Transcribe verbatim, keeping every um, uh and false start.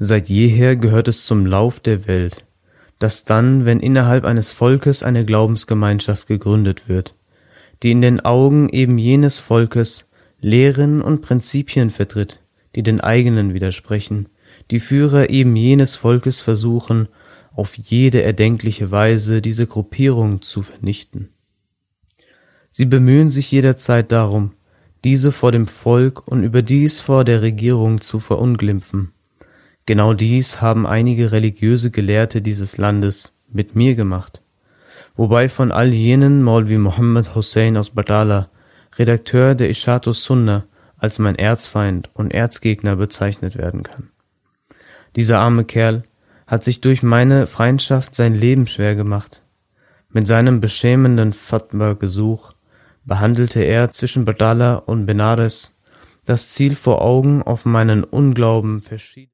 Seit jeher gehört es zum Lauf der Welt, dass dann, wenn innerhalb eines Volkes eine Glaubensgemeinschaft gegründet wird, die in den Augen eben jenes Volkes Lehren und Prinzipien vertritt, die den eigenen widersprechen, die Führer eben jenes Volkes versuchen, auf jede erdenkliche Weise diese Gruppierung zu vernichten. Sie bemühen sich jederzeit darum, diese vor dem Volk und überdies vor der Regierung zu verunglimpfen. Genau dies haben einige religiöse Gelehrte dieses Landes mit mir gemacht, wobei von all jenen Maulvi Muhammad Hussein aus Batala, Redakteur der Ishatus Sunnah, als mein Erzfeind und Erzgegner bezeichnet werden kann. Dieser arme Kerl hat sich durch meine Feindschaft sein Leben schwer gemacht. Mit seinem beschämenden Fatwa-Gesuch behandelte er zwischen Batala und Benares das Ziel vor Augen auf meinen Unglauben verschieden.